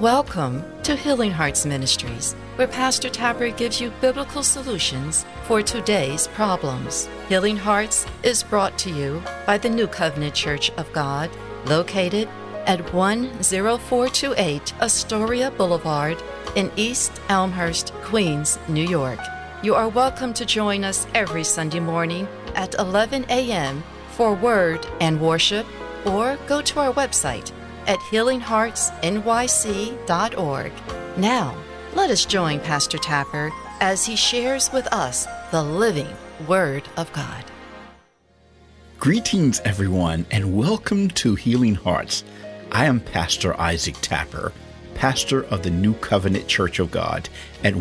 Welcome to Healing Hearts Ministries, where Pastor Tapper gives you biblical solutions for today's problems. Healing Hearts is brought to you by the New Covenant Church of God, located at 10428 Astoria Boulevard in East Elmhurst, Queens, New York. You are welcome to join us every Sunday morning at 11 a.m. for Word and Worship, or go to our website at healingheartsnyc.org. Now, let us join Pastor Tapper as he shares with us the living Word of God. Greetings, everyone, and welcome to Healing Hearts. I am Pastor Isaac Tapper, pastor of the New Covenant Church of God at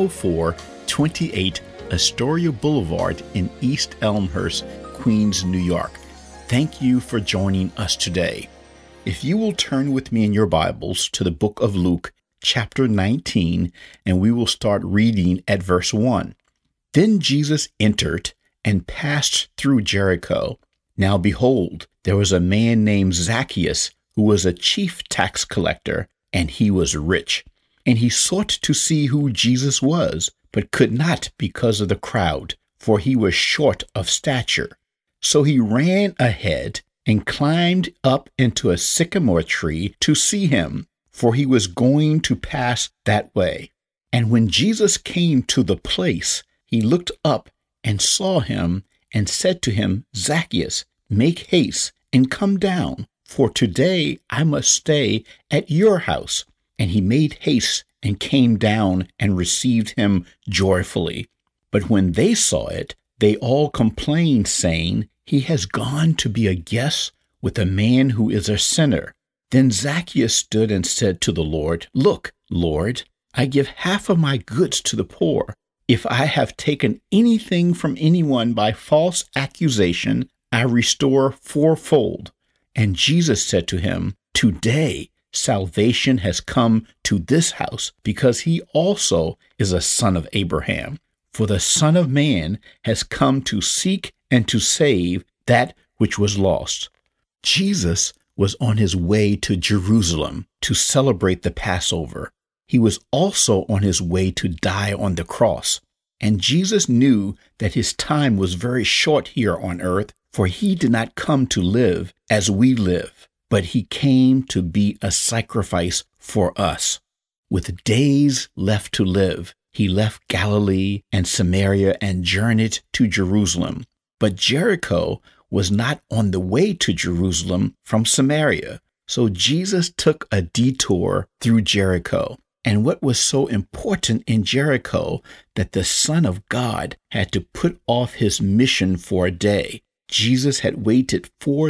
10428 Astoria Boulevard in East Elmhurst, Queens, New York. Thank you for joining us today. If you will turn with me in your Bibles to the book of Luke, chapter 19, and we will start reading at verse 1. Then Jesus entered and passed through Jericho. Now behold, there was a man named Zacchaeus, who was a chief tax collector, and he was rich. And he sought to see who Jesus was, but could not because of the crowd, for he was short of stature. So he ran ahead and climbed up into a sycamore tree to see him, for he was going to pass that way. And when Jesus came to the place, he looked up and saw him and said to him, Zacchaeus, make haste and come down, for today I must stay at your house. And he made haste and came down and received him joyfully. But when they saw it, they all complained, saying, He has gone to be a guest with a man who is a sinner. Then Zacchaeus stood and said to the Lord, Look, Lord, I give half of my goods to the poor. If I have taken anything from anyone by false accusation, I restore fourfold. And Jesus said to him, Today salvation has come to this house, because he also is a son of Abraham. For the Son of Man has come to seek and to save that which was lost. Jesus was on his way to Jerusalem to celebrate the Passover. He was also on his way to die on the cross. And Jesus knew that his time was very short here on earth, for he did not come to live as we live, but he came to be a sacrifice for us. With days left to live, he left Galilee and Samaria and journeyed to Jerusalem. But Jericho was not on the way to Jerusalem from Samaria. So Jesus took a detour through Jericho. And what was so important in Jericho that the Son of God had to put off his mission for a day. Jesus had waited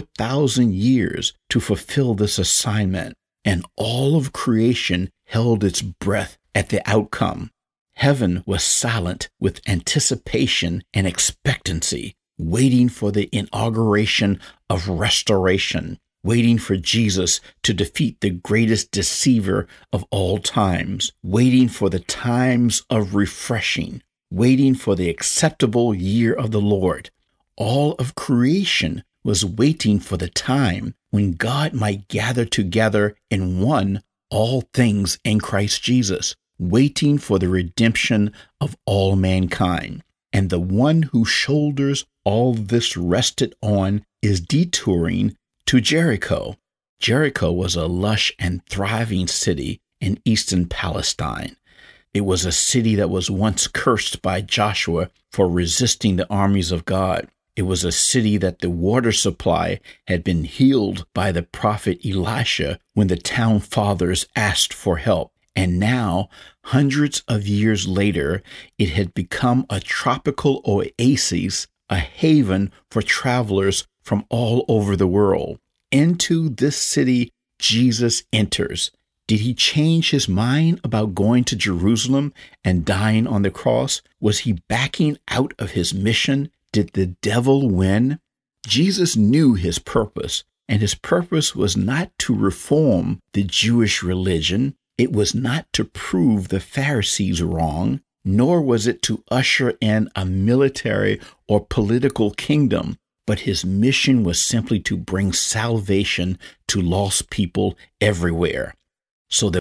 4,000 years to fulfill this assignment, and all of creation held its breath at the outcome. Heaven was silent with anticipation and expectancy, waiting for the inauguration of restoration, waiting for Jesus to defeat the greatest deceiver of all times, waiting for the times of refreshing, waiting for the acceptable year of the Lord. All of creation was waiting for the time when God might gather together in one all things in Christ Jesus, waiting for the redemption of all mankind. And the one whose shoulders all this rested on is detouring to Jericho. Jericho was a lush and thriving city in eastern Palestine. It was a city that was once cursed by Joshua for resisting the armies of God. It was a city that the water supply had been healed by the prophet Elisha when the town fathers asked for help. And now, hundreds of years later, it had become a tropical oasis, a haven for travelers from all over the world. Into this city, Jesus enters. Did he change his mind about going to Jerusalem and dying on the cross? Was he backing out of his mission? Did the devil win? Jesus knew his purpose, and his purpose was not to reform the Jewish religion. It was not to prove the Pharisees wrong, nor was it to usher in a military or political kingdom, but his mission was simply to bring salvation to lost people everywhere. So the